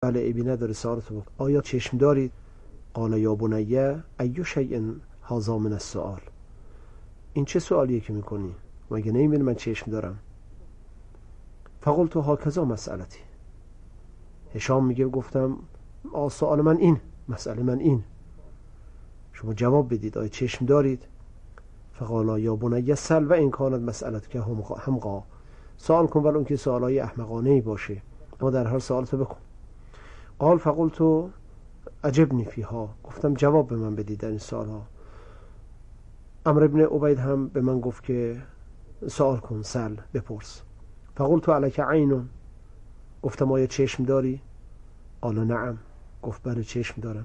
بله عیبی نداره سوالتو بکن. آیا چشم دارید؟ قال یا بنی ای شیء هذا من السؤال. این چه سوالیه که میکنی؟ مگه نمیبینی من چشم دارم؟ فقلت هکذا مسئلتی. هشام میگه گفتم سوال من این، مسئله من این، شما جواب بدید آیا چشم دارید؟ فقال یا بنی سل و این کانت مسئلت که همقا، سوال کن ولو که سوالای احمقانه‌ای باشه، اما در هر سوالتو بکن. قال فقلت عجبنی فیها، گفتم جواب به من بدید در این سوالها. عمرو ابن عبید هم به من گفت که سوال کن، سل، بپرس. فقلت علیک عین، گفتم آیا چشم داری؟ قال نعم، گفت بله چشم دارم.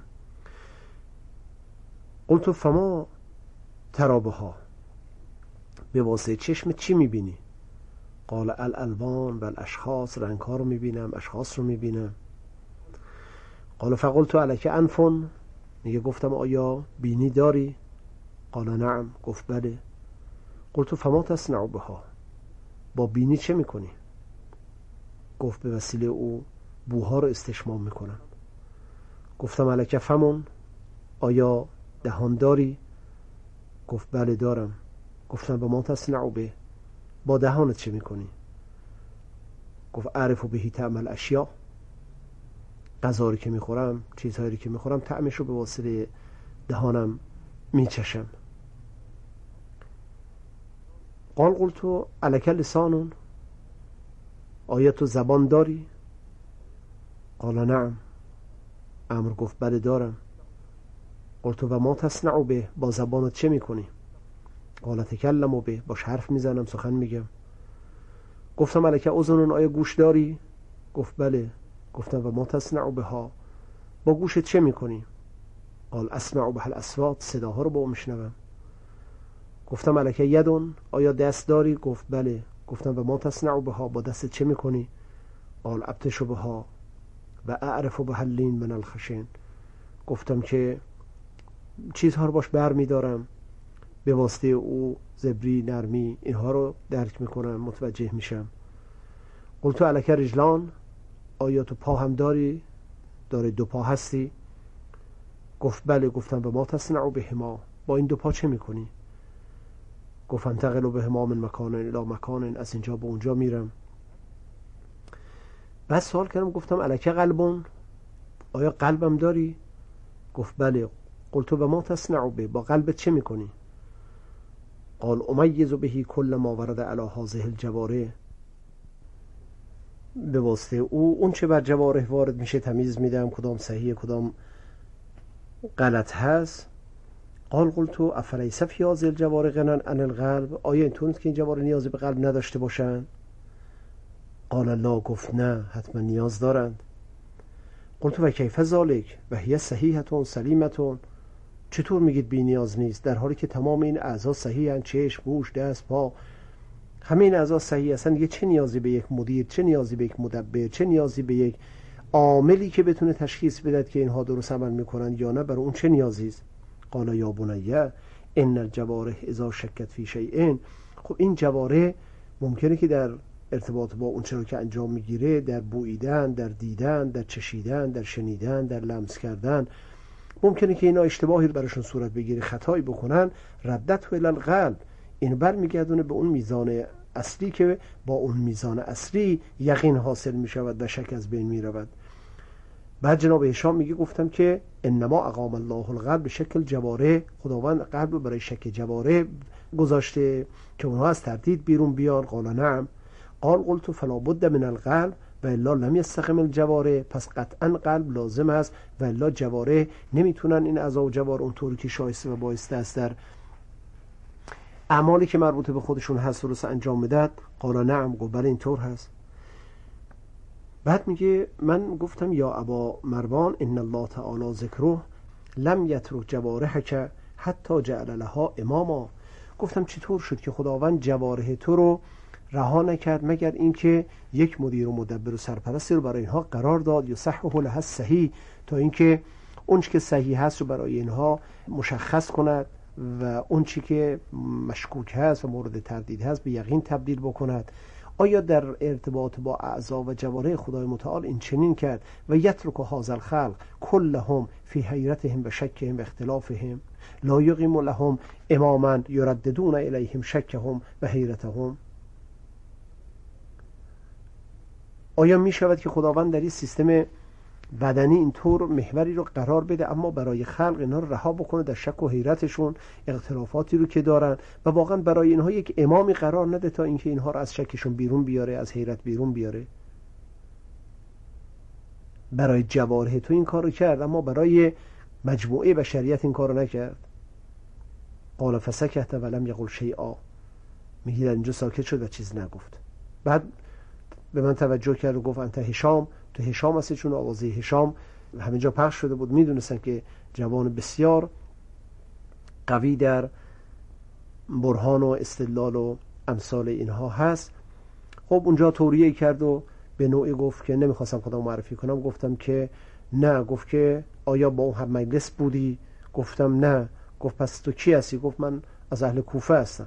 قلت فما تری بها، به واسطه چشم چی میبینی؟ قال الالوان و الاشخاص، رنگ ها رو میبینم، اشخاص رو میبینم. قال فقلت علیک انف، میگه گفتم آیا بینی داری؟ قال نعم، گفت بله. قلت فما تصنع بها، با بینی چه میکنی؟ گفت به وسیله او بوها رو استشمام میکنم. گفتم علیک فمون، آیا دهان داری؟ گفت بله دارم. گفتم به ما تصنع به، با دهانت چه میکنی؟ گفت اعرف بهی طعم الاشیاء، غذایی که میخورم، چیزهایی که میخورم طعمش رو به واسطه دهانم میچشم. قال قلت علیک لسان، آیا تو زبان داری؟ قال نعم، عمرو گفت بله دارم. قلت و ما تصنع به، با زبانت چه میکنی؟ قال تکلم به، باش حرف میزنم، سخن میگم. گفتم علیک اذن، آیا گوش داری؟ گفت بله. گفتم و ما تصنع بها، با گوشت چه میکنی؟ قال اسمع به الاصوات، صداها رو با اون میشنوم. گفتم علیک یدون، آیا دست داری؟ گفت بله. گفتم و ما تصنع بها، با دست چه میکنی؟ قال ابتش بها و اعرف بها اللین من الخشن، گفتم که چیزها رو باش بر میدارم، به واسطه او زبری، نرمی، اینها رو درک میکنم، متوجه میشم. قلت علیک رجلان، آیا تو پا هم داری؟ داره دو پا هستی؟ گفت بله. گفتم به ما تصنع بهما، با این دو پا چه میکنی؟ گفت انتقل بهما من مکان الی مکان، از اینجا به اونجا میرم. بعد سوال کردم، گفتم علیک قلبون، آیا قلبم داری؟ گفت بله. قلت به ما تصنع به، با قلبت چه میکنی؟ قال امیز بهی کل ما ورد علی هذه الجوارح، به واسطه او اون چه بر جوارح وارد میشه تمیز میدم، کدام صحیح کدام غلط هست. قال قلت افلیس فی هذه الجوارح غنی عن القلب، آیا اینطور نیست که این جوارح نیازی به قلب نداشته باشن؟ قال لا، گفت نه، حتما نیاز دارند. قلت و کیف ذلک و هی صحیحه سلیمه، چطور میگید بی نیاز نیست در حالی که تمام این اعضا صحیحن، چشم، گوش، دست، پا، همه این اعضا صحیح هستن؟ دیگه چه نیازی به یک مدیر، چه نیازی به یک مدبر، چه نیازی به یک عاملی که بتونه تشخیص بده که اینها درست عمل میکنن یا نه؟ برای اون چه نیازی است؟ قال یا بنی ان الجوارح اذا شکت فی شیء، خب این جوارح ممکنه که در ارتباط با اون چیزی که انجام میگیره، در بوییدن، در دیدن، در چشیدن، در شنیدن، در لمس کردن، ممکنه که اینا اشتباهی براشون صورت بگیره، خطایی بکنن، ردت الی القلب، این برمیگردونه به اون میزان اصلی که با اون میزان اصلی یقین حاصل میشود و شک از بین میرود. بعد جناب هشام میگه گفتم که انما اقام الله القلب به شکل جواره، خداوند قلب رو برای شکل جواره گذاشته که اونها از تردید بیرون بیان. قال نعم. قال قلت فلا بد من القلب و الا لم یستقم الجواره، پس قطعا قلب لازم است و الا جواره نمیتونن این اعضا و جوار اونطوری که شایسته و بایسته است در اعمالی که مربوط به خودشون هست درست انجام بدن. قال نعم، گفت بله اینطور هست. بعد میگه من گفتم یا ابا مروان ان الله تعالی ذکره لم یترک جوارحک حتی جعل لها اماما، گفتم چطور شد که خداوند جوارح تو رو رها نکرد مگر اینکه یک مدیر و مدبر و سرپرستی رو برای اینها قرار داد، یا صحح لها صحیح، تا اینکه اون چی که صحیح هست رو برای اینها مشخص کند و اون چی که مشکوک هست و مورد تردید هست به یقین تبدیل بکند، آیا در ارتباط با اعضا و جوارح خدای متعال این چنین کرد و یترک هذا الخلق كلهم فی حیرتهم و شکهم و اختلافهم لا یقیم لهم اماما یرددون الیهم شکهم و حیرتهم؟ آیا می شود که خداوند در این سیستم بدنی اینطور محوری رو قرار بده اما برای خلق اینها رو رها بکنه در شک و حیرتشون، اختلافاتی رو که دارن، و واقعا برای اینها یک امامی قرار نده تا اینکه اینها رو از شکشون بیرون بیاره، از حیرت بیرون بیاره؟ برای جوارح تو این کارو کرد اما برای مجموعه بشریت این کارو نکرد. قال فسکت ولم یقل شیئا، میگه اینجا ساکت شد و چیز نگفت. بعد به من توجه کرد و گفت انت هشام، تو هشام هستی، چون آوازه هشام همه جا پخش شده بود، میدونستن که جوان بسیار قوی در برهان و استدلال و امثال اینها هست. خب اونجا توریه کرد و به نوعی گفت که نمیخواستم خودم معرفی کنم. گفتم که نه. گفت که آیا با اون هم مجلس بودی؟ گفتم نه. گفت پس تو کی هستی؟ گفت من از اهل کوفه هستم.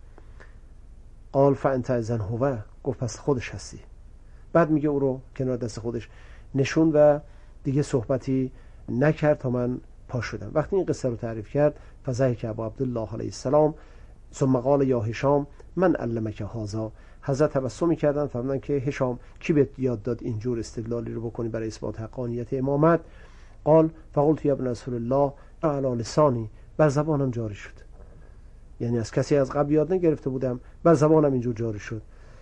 قال فانت اذن هو، گفت پس خودش هستی. بعد میگه او رو کنار دست خودش نشون و دیگه صحبتی نکرد تا من پا شدم. وقتی این قصه رو تعریف کرد فضحک ابو عبدالله علیه السلام ثم قال یا هشام من علمک هذا، حضرت تبسمی کردن فرمودن که هشام کی بهت یاد داد اینجور استدلالی رو بکنی برای اثبات حقانیت امامت؟ قال فقلت یا ابن رسول الله علی لسانی، بر زبانم جاری شد. یعنی از کسی از قبل یاد نگرفته بودم، بر زبانم اینجور جاری شد.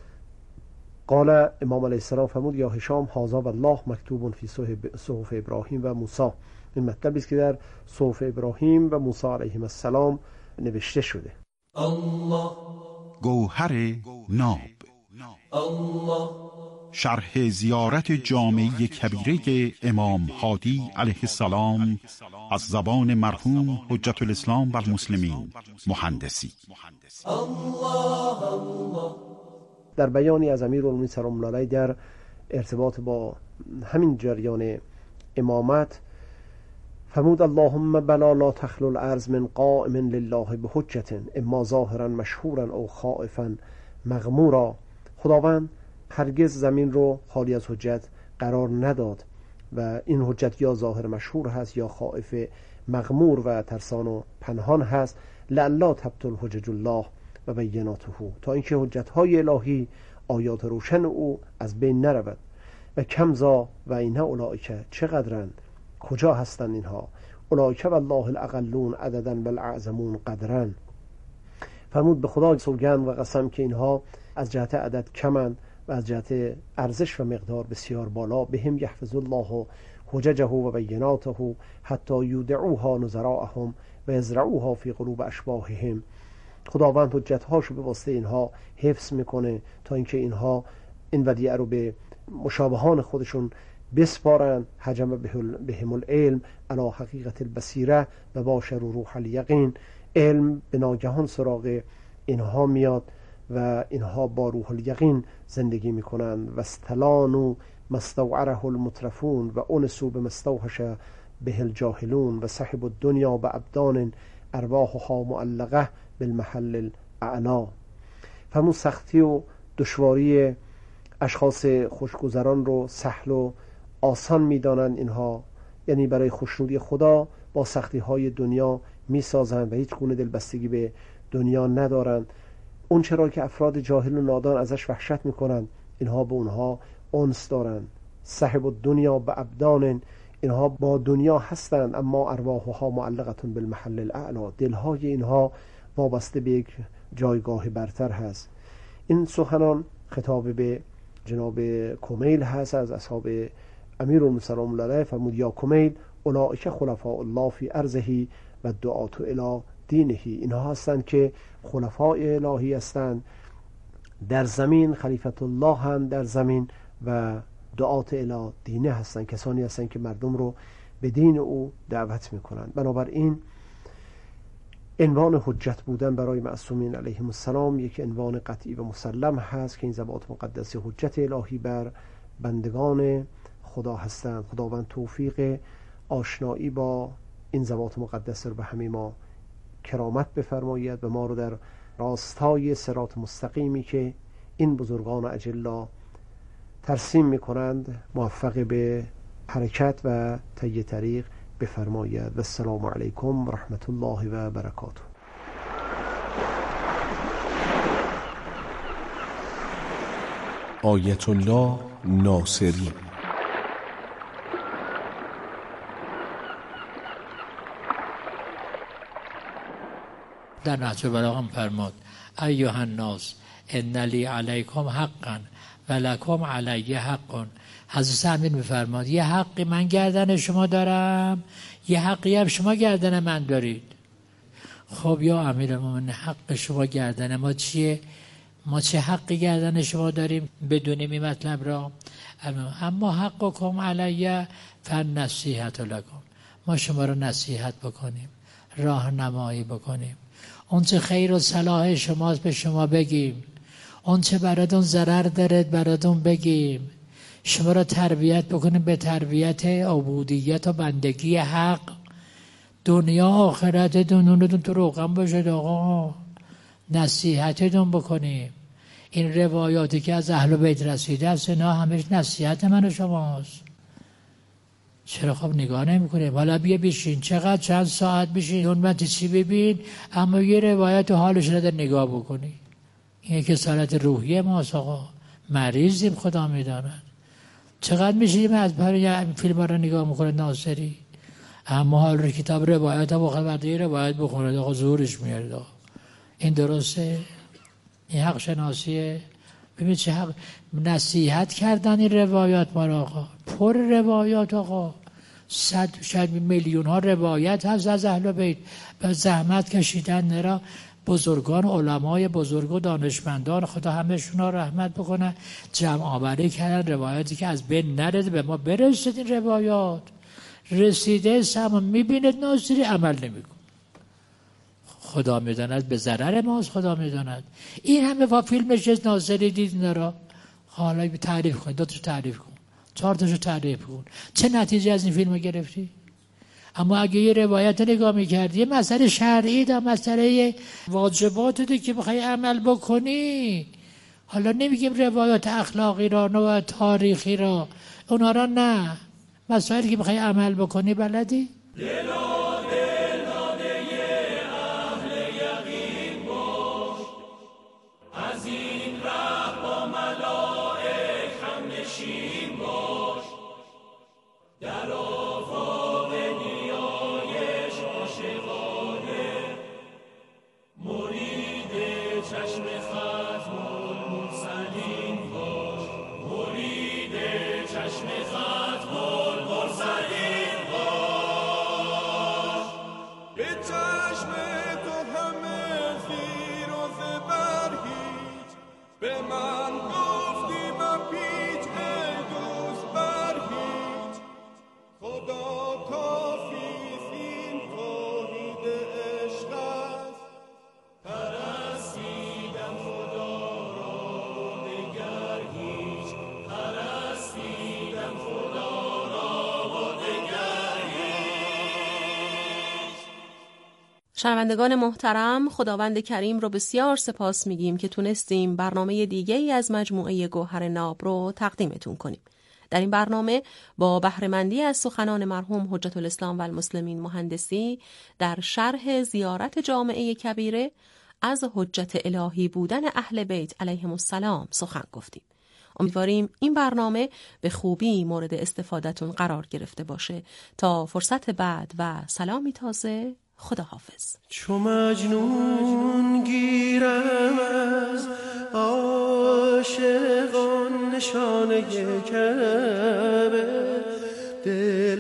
قال امام علیه السلام فرمود یا هشام هذا والله مکتوب فی صحف ابراهیم و موسی، این مطلبی است که در صحف ابراهیم و موسی علیهم السلام نوشته شده. الله گوهر ناب، الله شرح زیارت جامعه کبیره امام هادی علیه السلام از زبان مرحوم حجت الاسلام و المسلمین مهندسی. الله الله در بیانی از امیرالمومنین سلام الله علیه در ارتباط با همین جریان امامت فرمود اللهم بلا لا تخلو الارض من قائم لله بحجة اما ظاهرا مشهورا او خائفا مغمورا. خداوند هرگز زمین رو خالی از حجت قرار نداد و این حجت یا ظاهر مشهور هست یا خائف مغمور و ترسان و پنهان هست. لعلا تبطل حجج الله و بیناته، تا اینکه حجت‌های الهی، آیات روشن او از بین نرود. و کمزا و اینها اولئک چقدرند، کجا هستند اینها؟ اولئک والله الاقلون عددا والاعظمون قدرا. فرمود به خدا سوگند و قسم که اینها از جهت عدد کمند و از جهت ارزش و مقدار بسیار بالا. بهم یحفظ الله حججه و بیناته حتی یودعوها نظراءهم و یزرعوها فی قلوب اشباههم. خداوند حجت‌هاشو به واسطه اینها حفظ میکنه تا اینکه اینها این ودیعه رو به مشابهان خودشون بسپارن. حجم بهم العلم علی حقیقت البصیره و باشر روح الیقین. علم به ناگهان سراغ اینها میاد و اینها با روح الیقین زندگی میکنن. و استلانو مستوعره المترفون و انسو به مستوحش به الجاهلون و صاحب الدنیا به ابدان ارواحها معلقه بالمحل الاعلا. فرمون سختی و دشواری اشخاص خوشگذران رو سهل و آسان میدانند اینها، یعنی برای خوشنودی خدا با سختی های دنیا میسازند و هیچ گونه دلبستگی به دنیا ندارند. اون چرا که افراد جاهل و نادان ازش وحشت میکنند، اینها به اونها انس دارند. صاحب الدنیا به ابدان، اینها با دنیا هستند اما ارواحها معلقتون بالمحل الاعلا، دلهای اینها وابسته به یک جایگاه برتر هست. این سخنان خطاب به جناب کمیل هست از اصحاب امیرالمومنین سلام الله علیه. فرمود یا کمیل اولئک خلفاء الله فی ارضه و دعات الی دینه، اینها هستند که خلفای الهی هستند در زمین، خلیفت الله هم در زمین و دعات الی دینه هستند، کسانی هستند که مردم رو به دین او دعوت میکنند. بنابراین عنوان حجت بودن برای معصومین علیهم السلام یک عنوان قطعی و مسلم هست که این ذوات مقدس حجت الهی بر بندگان خدا هستند. خداوند توفیق آشنایی با این ذوات مقدس رو به همه ما کرامت بفرماید و ما رو در راستای صراط مستقیمی که این بزرگان اجلا ترسیم میکنند موفق به حرکت و طی طریق بفرماید. و السلام علیکم و رحمت الله و برکاته. آیت الله ناصری. در نهج البلاغه فرمود ایها الناس ان لی علیکم حقا و لکم علی حق. حضرت امیر میفرماد یه حقی من گردن شما دارم، یه حقی هم شما گردن من دارید. خب یا امیرالمومنین حق شما گردن ما چیه؟ ما چه حقی گردن شما داریم؟ بدونیم این مطلب را. اما حقکم علی فالنصیحة لکم، ما شما را نصیحت بکنیم، راهنمایی بکنیم، اون چه خیر و صلاح شماست به شما بگیم، اون چه براتون ضرر داره براتون بگیم، شما را تربیت بکنیم به تربیت عبودیت و بندگی حق. دنیا آخرتتون اونتون تو روغن باشد آقا، نصیحتتون بکنیم. این روایاتی که از اهل بیت رسیده است اینا همش نصیحت من و شماست. چرا خب نگاه نمی کنیم؟ حالا بیا بشین، چقدر چند ساعت بشین اون مت چی ببین، اما یه روایت و حالش رو در نگاه بکنی. این که سالت روحیه ماست آقا، مریضیم خدا میداند. چقدر میشیم از پر فیلم رو نگاه میکنه ناصری، اما حال رو کتاب روایت ها بخواه برده روایت بخونه آقا زورش میارد آقا. این درسته؟ این حق شناسیه؟ ببین چه حق نصیحت کردن این روایات ما آقا، پر روایات آقا، 100 شاید میلیون ها روایت هست از اهل بیت. به زحمت کشیدن نرا بزرگان علمای بزرگ و دانشمندان خدا همشون ها رحمت بکنه، جمع آوری کردن روایاتی که از بین نرده به ما برسید. این روایات رسیده سما میبیند ناصری عمل نمیکن، خدا میداند به ضرر ماست، خدا میداند. این همه با فیلمش ناصری دید نرا، حالا تعریف کن، 2 تا تعریف کن، 4 تاشو تعریف کن، چه نتیجه از این فیلم گرفتی؟ اما اگه یه روایت نگاه میکردی یه مسئله شرعی دا، مسئله واجبات ده که بخوای عمل بکنی. حالا نمیگیم روایات اخلاقی را و تاریخی را، اونا را نه، مسائلی که بخوای عمل بکنی بلدی؟ شنوندگان محترم، خداوند کریم رو بسیار سپاس میگیم که تونستیم برنامه دیگه‌ای از مجموعه گوهر ناب رو تقدیمتون کنیم. در این برنامه با بهره‌مندی از سخنان مرحوم حجت الاسلام و المسلمین مهندسی در شرح زیارت جامعه کبیره از حجت الهی بودن اهل بیت علیهم السلام سخن گفتیم. امیدواریم این برنامه به خوبی مورد استفادهتون قرار گرفته باشه. تا فرصت بعد و سلامی تازه، خداحافظ. چو مجنون گیرم از عاشقان نشانه کعبه، دل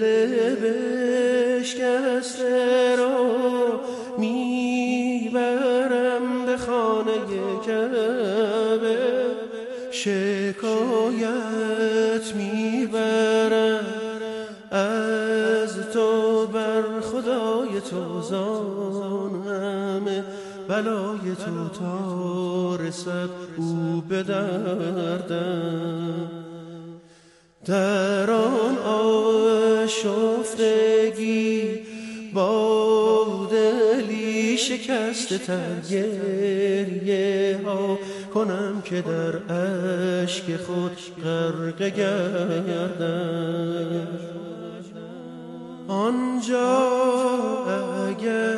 بشکسته را میبرم به خانه کعبه، شکایت میبرم از تو بر خدای تو، زان همه بلای تو تا رسد او به دردم. در آن آشفتگی با دلی شکسته تر گریه ها کنم که در اشک خود غرق گردم. آنجا اگر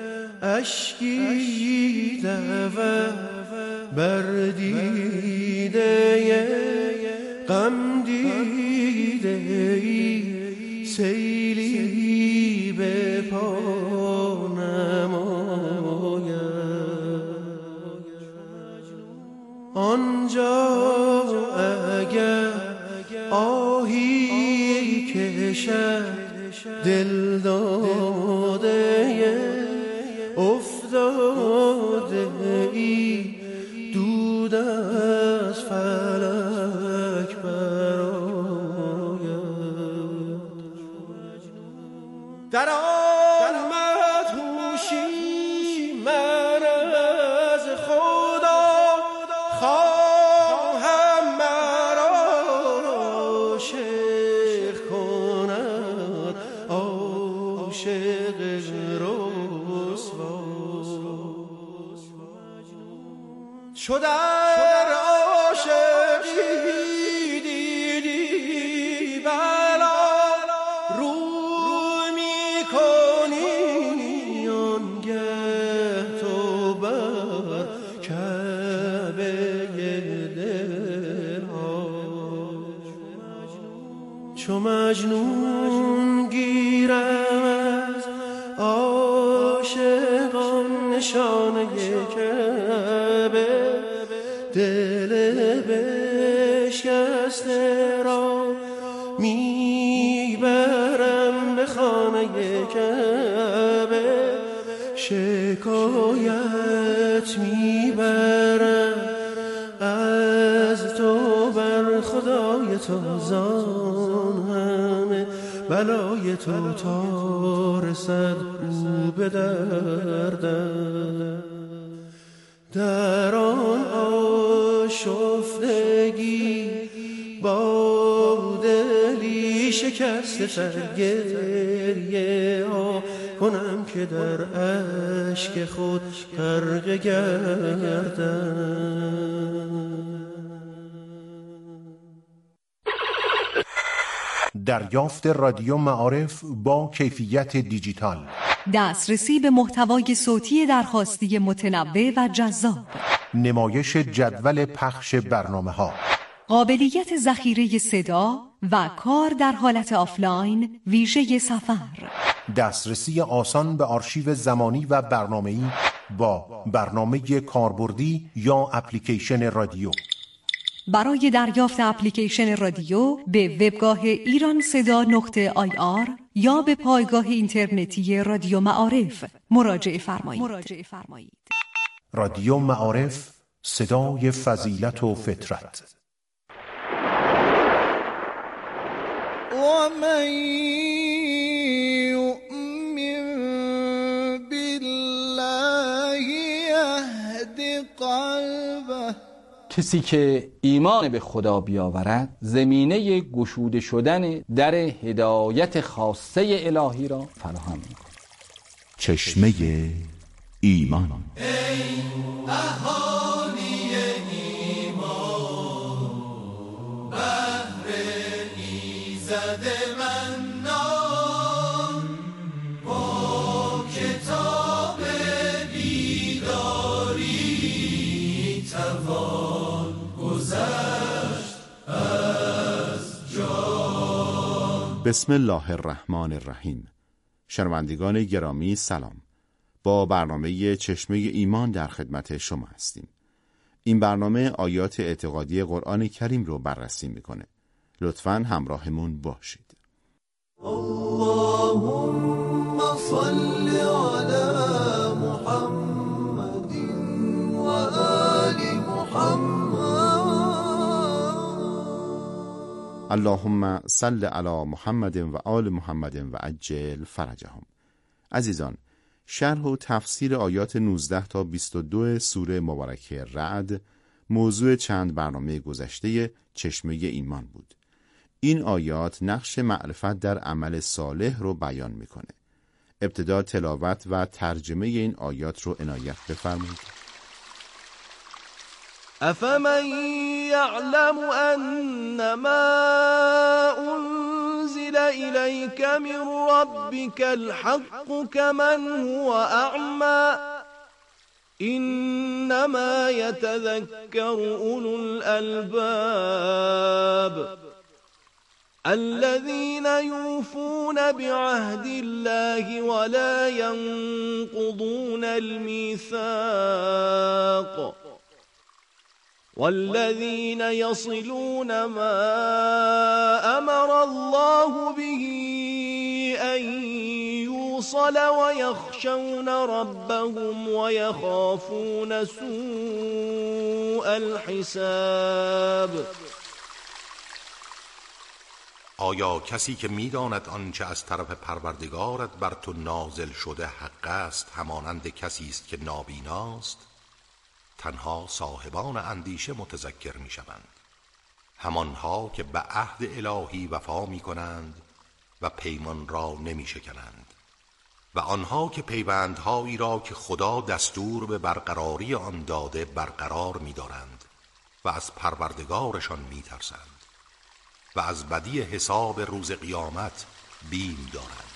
اشکی دود بر دیده غم دیده ای، سیلی به پا نماید. آنجا اگر آهی کشد دل داده افتاده ای، دود از فلک برآید. در آن مدهوشی من از خدا خواهم مرا عاشق کند، عاشق رسوا. چو در عاشقی دیدی بلا رو میکنی، آنگه تو بر کعبه دل ها. چو مجنون گیرم از عاشقان نشانه کعبه، دل بشکسته را میبرم به خانه کعبه، شکایت میبرم از تو بر خدای تو، زان همه بلای تو تا رسد او به دردم. در آن آشفتگی با دلی شکسته سر گریه ها کنم که در اشک خود غرق گردم. دریافت رادیو معارف با کیفیت دیجیتال، دسترسی به محتوای صوتی درخواستی متنوع و جذاب، نمایش جدول پخش برنامه‌ها، قابلیت ذخیره صدا و کار در حالت آفلاین ویژه سفر، دسترسی آسان به آرشیو زمانی و برنامه‌ای با برنامه کاربردی یا اپلیکیشن رادیو. برای دریافت اپلیکیشن رادیو به وبگاه ایرانصدا.ir یا به پایگاه اینترنتی رادیو معارف مراجعه فرمایید. رادیو معارف، صدای فضیلت و فطرت. و من یؤمن بالله یهد قلبه، کسی که ایمان به خدا بیاورد زمینه گشوده شدن در هدایت خاصه الهی را فراهم می‌کند. چشمه ایمان. ای اهالی ایمان، بهر ایزد منان، با کتاب بیداری توان گذشت از جان. بسم الله الرحمن الرحیم. شنوندگان گرامی سلام. با برنامه چشمه ایمان در خدمت شما هستیم. این برنامه آیات اعتقادی قرآن کریم رو بررسی میکنه. لطفاً همراهمون باشید. اللهم صل علی محمد و آل محمد. اللهم صل علی محمد و آل محمد و عجل فرجهم. عزیزان، شرح و تفسیر آیات 19 تا 22 سوره مبارکه رعد موضوع چند برنامه گذشته چشمه ایمان بود. این آیات نقش معرفت در عمل صالح رو بیان میکنه. ابتدا تلاوت و ترجمه این آیات رو عنایت بفرمایید. افمن یعلم انما انزل الیک من ربک الحق كمن هو اعمى انما يتذكر اولو الالباب الذين يوفون بعهد الله ولا ينقضون الميثاق والذين يصلون ما أمر الله به أن يوصل ويخشون ربهم ويخافون سوء الحساب. آیا کسی که می‌داند آنچه از طرف پروردگارت بر تو نازل شده حق است همانند کسی است که نابیناست؟ تنها صاحبان اندیشه متذکر می‌شوند، همانها که به عهد الهی وفا می‌کنند و پیمان را نمی‌شکنند و آنها که پیوندهایی را که خدا دستور به برقراری آن داده برقرار می‌دارند و از پروردگارشان می‌ترسند و از بدی حساب روز قیامت بیم دارند.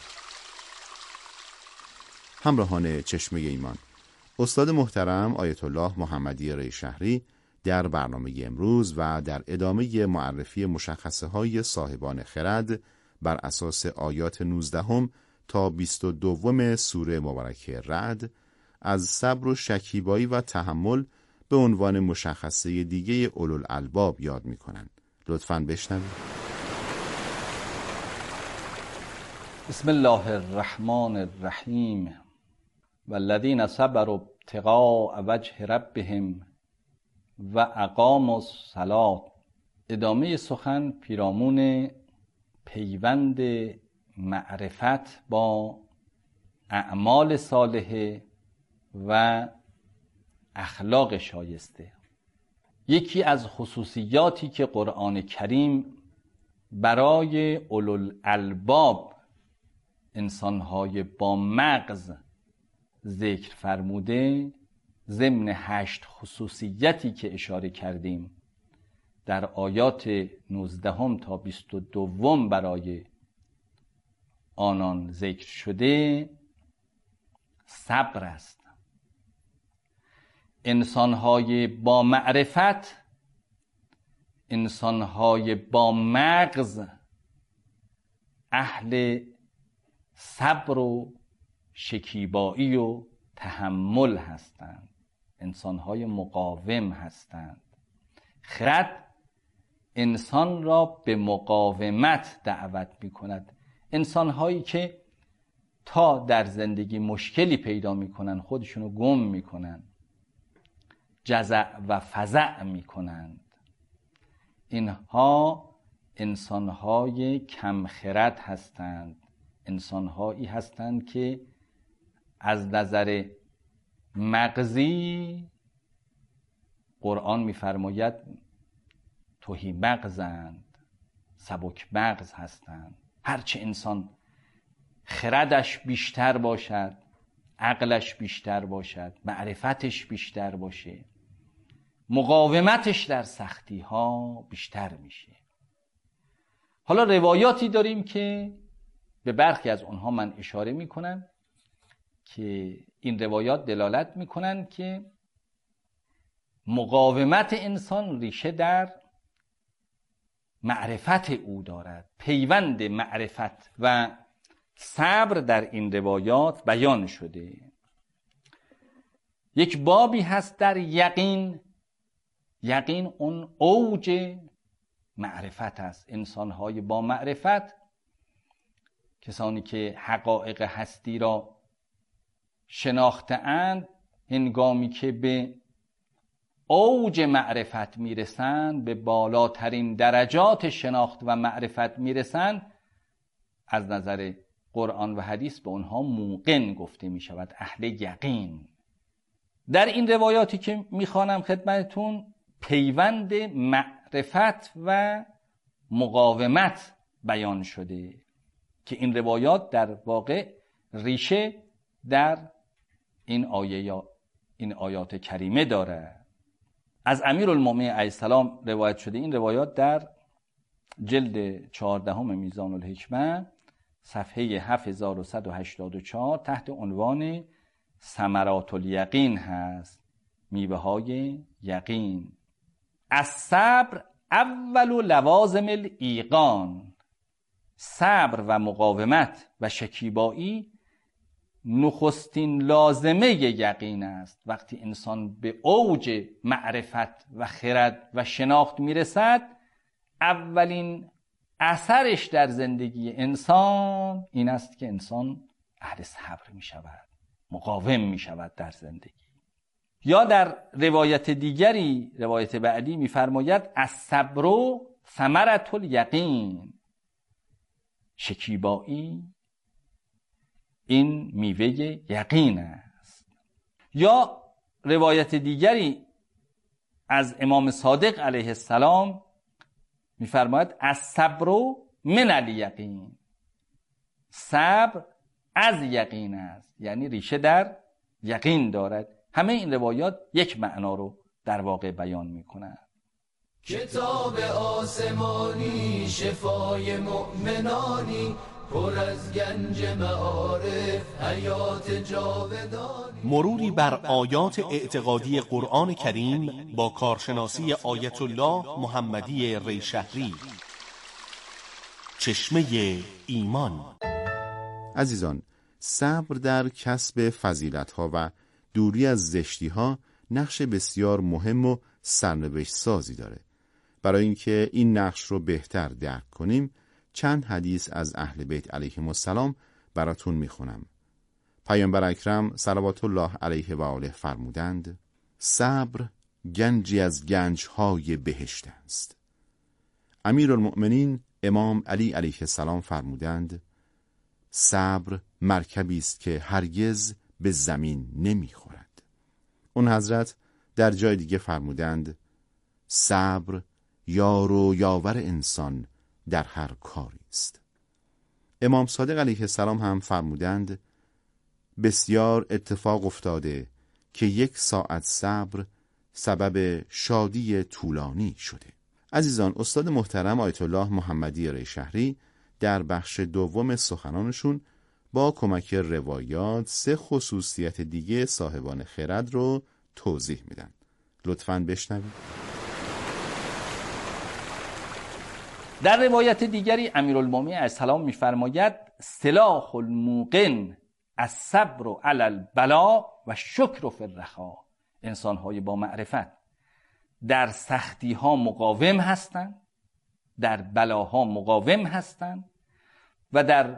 همراهان چشمه ایمان، استاد محترم آیت الله محمدی ریشهری در برنامه امروز و در ادامه معرفی مشخصه های صاحبان خرد بر اساس آیات 19 تا 22 سوره مبارکه رعد از صبر و شکیبایی و تحمل به عنوان مشخصه دیگه اولوالالباب یاد می کنند. لطفاً بشنوید. بسم الله الرحمن الرحیم والذین صبروا ابتغاء وجه ربهم و اقاموا الصلاة. ادامه سخن پیرامون پیوند معرفت با اعمال صالحه و اخلاق شایسته. یکی از خصوصیاتی که قرآن کریم برای اولوالالباب، انسانهای با مغز ذکر فرموده، ضمن 8 خصوصیتی که اشاره کردیم در آیات 19 تا 22 برای آنان ذکر شده، صبر است. انسانهای با معرفت، انسانهای با مغز اهل صبر و شکیبایی و تحمل هستند، انسانهای مقاوم هستند. خرد انسان را به مقاومت دعوت می کند. انسانهایی که تا در زندگی مشکلی پیدا می کنند خودشونو گم می کنند، جزع و فزع می کنند، اینها انسانهای کم خرد هستند. انسانهایی هستند که از نظر مغزی قرآن می‌فرماید تهی مغزند، سبک مغز هستند. هرچه انسان خردش بیشتر باشد، عقلش بیشتر باشد، معرفتش بیشتر باشه، مقاومتش در سختی ها بیشتر میشه. حالا روایاتی داریم که به برخی از اونها من اشاره میکنم که این روایات دلالت میکنن که مقاومت انسان ریشه در معرفت او دارد. پیوند معرفت و صبر در این روایات بیان شده. یک بابی هست در یقین. یقین اون اوج معرفت است. انسان‌های با معرفت، کسانی که حقایق هستی را شناخته‌اند، هنگامی که به اوج معرفت میرسند، به بالاترین درجات شناخت و معرفت میرسند، از نظر قرآن و حدیث به اونها موقن گفته می شود، اهل یقین. در این روایاتی که میخوانم خدمتتون پیوند معرفت و مقاومت بیان شده که این روایات در واقع ریشه در این آیات کریمه داره. از امیرالمومنین علیه السلام روایت شده. این روایات در جلد 14 میزان الحکمه صفحه 7184 تحت عنوان ثمرات الیقین هست، میوه های یقین. الصبر اول لوازم الایقان، صبر و مقاومت و شکیبایی نخستین لازمه یقین است. وقتی انسان به اوج معرفت و خرد و شناخت میرسد، اولین اثرش در زندگی انسان این است که انسان اهل صبر می شود، مقاوم می شود در زندگی. یا در روایت دیگری، روایت بعدی می‌فرماید الصبر ثمرة الیقین، شکیبایی این میوه یقین است. یا روایت دیگری از امام صادق علیه السلام می‌فرماید الصبر من الیقین، صبر از یقین است، یعنی ریشه در یقین دارد. همه این روایات یک معنا رو در واقع بیان میکنند. کتاب آسمانی شفای مؤمنانی، پر از گنج معارف حیات جاودانی. مروری بر آیات اعتقادی قرآن کریم با کارشناسی آیت الله محمدی ریشهری. چشمه ایمان. عزیزان، صبر در کسب فضیلت‌ها و دوری از زشتی‌ها نقش بسیار مهم و سرنوشت سازی داره. برای اینکه این نقش رو بهتر درک کنیم، چند حدیث از اهل بیت علیهم السلام براتون میخونم. پیامبر اکرم صلوات الله علیه و آله فرمودند: صبر گنجی از گنج‌های بهشت است. امیرالمؤمنین امام علی علیه السلام فرمودند: صبر مرکبی است که هرگز به زمین نمیخورد. اون حضرت در جای دیگه فرمودند: صبر یار و یاور انسان در هر کاری است. امام صادق علیه السلام هم فرمودند: بسیار اتفاق افتاده که 1 ساعت صبر سبب شادی طولانی شده. عزیزان، استاد محترم آیت الله محمدی ریشهری در بخش دوم سخنانشون با کمک روایات 3 خصوصیت دیگه صاحبان خرد رو توضیح میدن. لطفاً بشنوید. در روایت دیگری امیرالمومنین علیه السلام می‌فرماید: سلاح الموقن الصبر علی البلاء و شکر فی الرخاء. انسان‌های با معرفت در سختی‌ها مقاوم هستند، در بلاها مقاوم هستند و در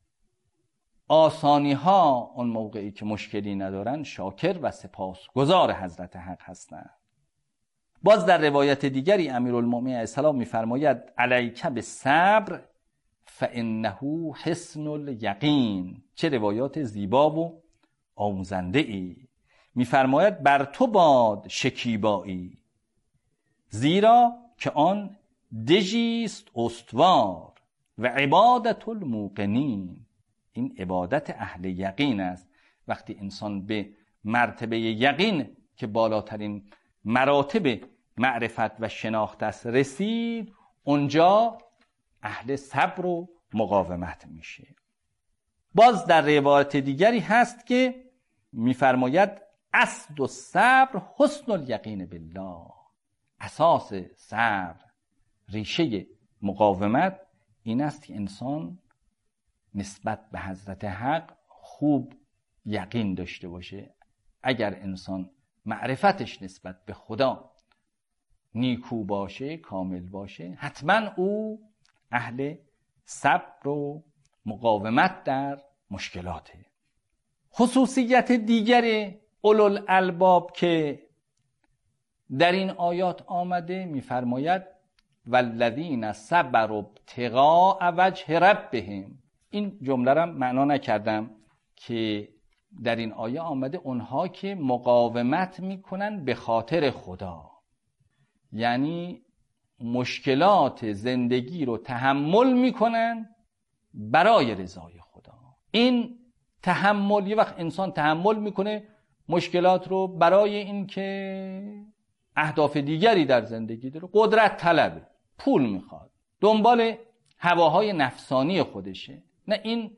آسانی‌ها اون موقعی که مشکلی ندارن شاکر و سپاسگزار حضرت حق هستند. باز در روایت دیگری امیرالمومنین علیه السلام می‌فرماید: علیک بالصبر فانه حصن الیقین. چه روایات زیبا و آموزنده ای. می‌فرماید: بر تو باد شکیبایی، زیرا که آن دژیست استوار و عبادت الموقنین. این عبادت اهل یقین است. وقتی انسان به مرتبه یقین که بالاترین مراتب معرفت و شناخت است رسید، اونجا اهل صبر و مقاومت میشه. باز در روایت دیگری هست که میفرماید: اصل الصبر حسن الیقین بالله. اساس صبر، ریشه مقاومت این است که انسان نسبت به حضرت حق خوب یقین داشته باشه. اگر انسان معرفتش نسبت به خدا نیکو باشه، کامل باشه، حتما او اهل صبر و مقاومت در مشکلاته. خصوصیت دیگر اولوالالباب که در این آیات آمده میفرماید: والذین صبروا ابتغاء وجه ربهم. این جمله را معنا نکردم که در این آیه آمده اونها که مقاومت میکنن به خاطر خدا، یعنی مشکلات زندگی رو تحمل میکنن برای رضای خدا. این تحمل، یه وقت انسان تحمل میکنه مشکلات رو برای این که اهداف دیگری در زندگی داره، قدرت طلبه، پول میخواد، دنبال هواهای نفسانی خودشه. نه، این